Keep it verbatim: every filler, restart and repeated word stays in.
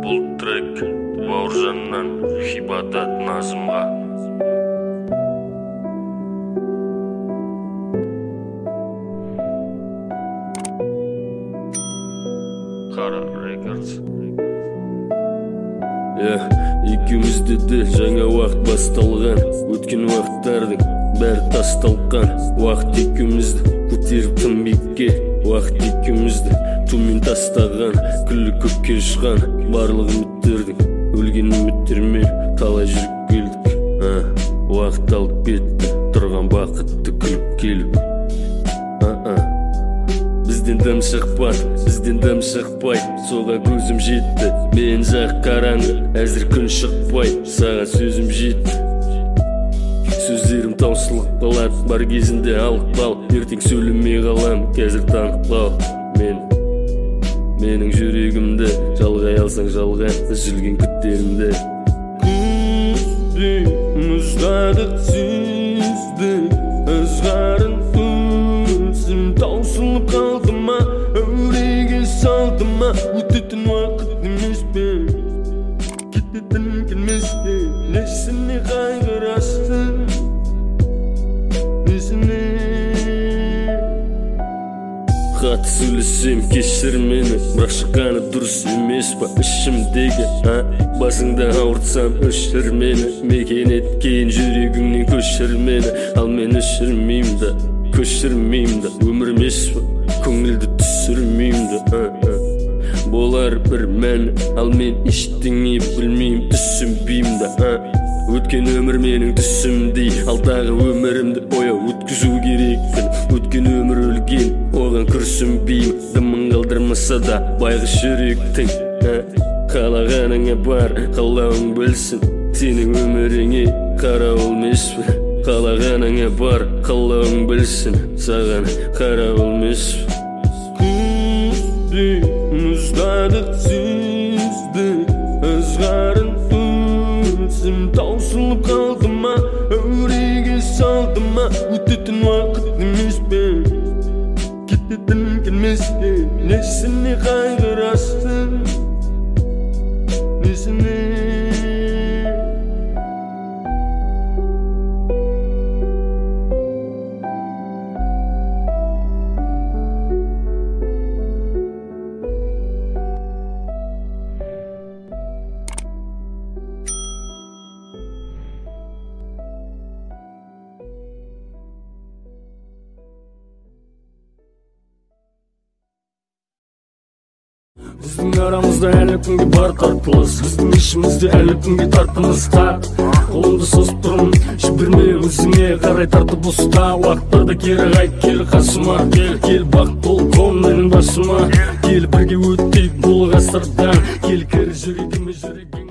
Бұл трек Бауыржаннан Хибадат Назымға. Қара Рекордс. Екеумізде де жаңа уақыт басталған, өткен уақыттардың бәрі тасталған. Уақыт екеумізді көтеріп тым биікке, уақыт екеумізді төмен тастаған. Күллі көкке ұшқан барлық үміттердің, өлген үміттермен талай жүріп келдік. Уақыт алып кетті тұрған бақытты күліп келіп. Бізден дым шықпан, бізден дым шықпай, соға көзім жетті. Мен жақ қараңғы, әзір күн шықпай, саған сөзім жетті. Сөздерім таусылып қалады, бар кезінде алып қал. Ертең сөйлемей қалам, қазір танып қал. Мен, менің жүрегімді жалғай алсаң жалға, үзілген күттерімді. Күзде мұздадық сөзді, ызғарын өзім таусылып қалды ма, әуреге салды ма. Өтетін уақыт емес пе, кететін келмес пе, несіне қайғырасың, несіне. Хат сөйлесем кешір мені, бірақ шыққаны дұрыс емес па ішімдегі. Басыңда ауыртсам өшір мені, мекен еткен жүрегіңнен көшір мені. Ал мен өшірмеймін да, көшірмеймін да, өмір емес па, көңілді түсірмеймін да. Болар бір мән, ал мен ештеңе білмеймін, түсінбеймін да. Өткен өмір менің түсімдей, алдағы өмірімді ояу өткізу керекпін. Өткен өмір өлген, оған күрсінбеймін. Дымын қалдырмаса да байғұс жүректің. Қалағаныңа бар, қалауың білсін, сенің өміріңе қарауыл емес пе. Қалағаныңа бар, қалауың білсін, саған қарауыл емес пе. Күзде мұздадық сөзді, ызғарын өзім таусылып қалды ма, әуреге салды ма. Өтетін уақыт емес пе, кететін келмес пе, несіне қайғырасың, несіне. Біздің арамызда әлі күнге бар тартылыс, біздің ішімізде әлі күнге тартымыз тар. Қолымды созып тұрмын, жіберме өзіңе қарай тартып ұста. Уақыттарда кері қайт, кел қасыма, кел, кел бақ толқын менің басыма. Кел бірге өттейік бұл ғасырдан, кел кір жүрегіме жүрегің.